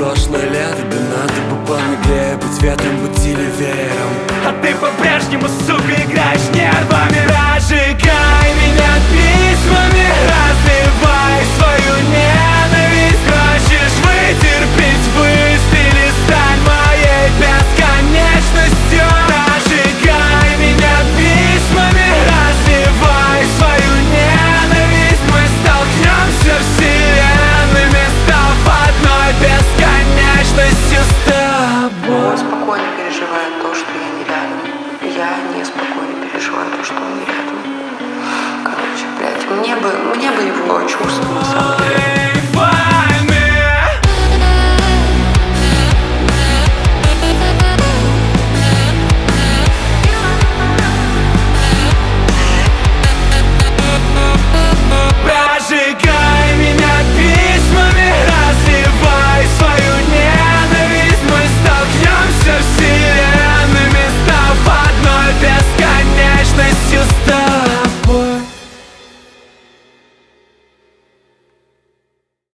прошлое лето, да надо бы помоглее быть ветром, быть или веером. А ты по-прежнему, сука, играешь нервами. Разжигай меня письмами, разливай свою ненависть. Хочешь вытерпеть, выстрели, стань моей бесконечностью. Разжигай меня письмами, разливай свою ненависть. Мы столкнемся вселенными, став одной бесконечностью с тобой. Спокойно переживаю то, что я не рядом. Я неспокойно переживаю то, что он не рядом. Короче, блядь, мне бы его чувствовать.